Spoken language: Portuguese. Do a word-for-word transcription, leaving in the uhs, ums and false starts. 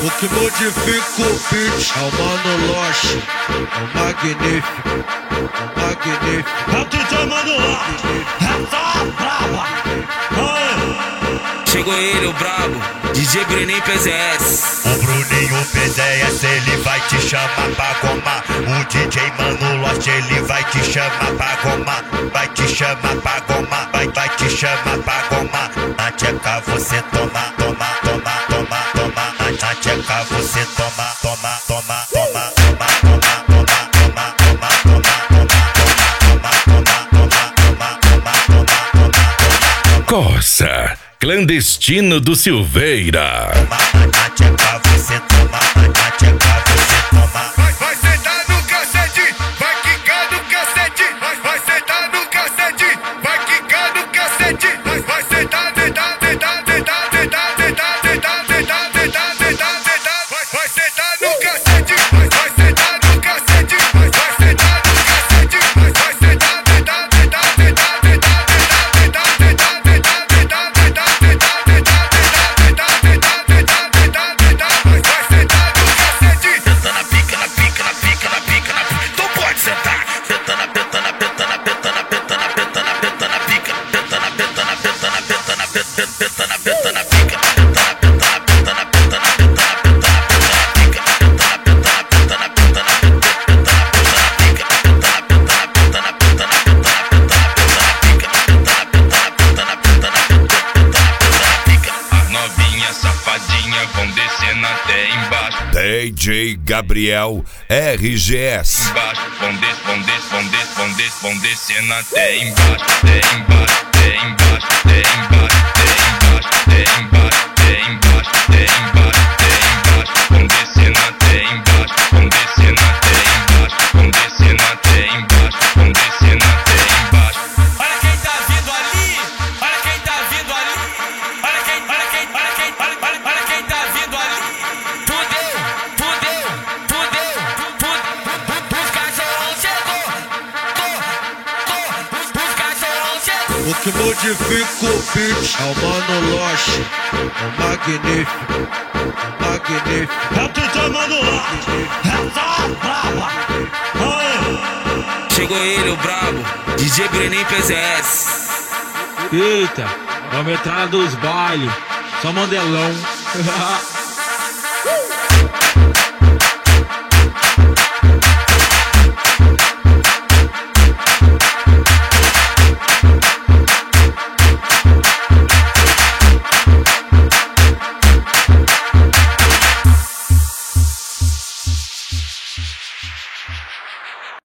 O que modifica o beat é o Mano Loche, o magnífico, o magnífico. É o D J Mano Loche, essa brava. Chegou ele, o brabo, D J Bruninho P Z S. O Bruninho P Z S, ele vai te chamar pra gomar. O D J Mano Loche, ele vai te chamar pra gomar. Vai te chamar pra gomar, vai, vai te chamar pra gomar. Na tcheca você toma, toma, toma, toma, toma. Na, na tcheca você toma, toma, toma, toma, toma, toma, toma, toma, toma, toma, toma, toma. Corsa, clandestino do Silveira. Na tcheca você toma, na tcheca você toma. Vai, vai sentar no cacete, vai quicar no cacete. Vai, vai sentar no cacete, vai quicar no cacete. Vai, vai sentar, sentar, sentar, sentar, sentar, sentar, sentar, sentar, sentar, sentar, sentar. Vai, vai sentar no cacete, vai, vai sentar no cacete. Vai, vai sentar no cacete, vai, vai sentar, sentar, sentar, sentar, sentar, sentar, sentar, sentar, sentar, sentar, sentar, sentar, sentar, sentar, sentar, sentar, sentar, sentar. Vai, vai sentar no cacete. Senta na pica, na pica, na pica, na pica, na pica. Então pode sentar. Senta na peta, na peta, na peta, na peta, na peta, na peta, na pica. Peta na peta, na peta, na peta, na peta, peta na peta, na pica. Peta na peta, na peta, na peta, na peta, na peta, na peta, na pica. Peta na peta, na peta, na peta, na peta, peta na peta, na pica. Peta na peta, na peta, na peta, na peta, na peta, na peta, na pica. Peta na peta, na peta, na peta, na peta, peta na peta, na pica. As novinhas safadinhas vão descendo até embaixo. D J Gabriel R G S. Embaixo, vão des, vão des, vão des, vão des, vão descendo até embaixo, até embaixo, até embaixo, até embaixo, até embaixo, até embaixo, até embaixo, até embaixo, até embaixo, vão descendo até embaixo, vão descendo até embaixo, vão descendo até embaixo, vão descendo até embaixo. Olha quem tá vindo ali, olha quem tá vindo ali. Olha quem, olha quem, olha quem, olha, olha, olha quem tá vindo ali. Fudeu, fudeu, fudeu, fudeu. Os cachorros chegou, os cachorros chegou. O que modifica o beat é o Mano Loche, o magnífico, o magnífico. É o D J Mano Loche, essa brava. Chegou ele, o brabo, D J Bruninho P Z S. Eita, vamos entrar dos bailes, só mandelão.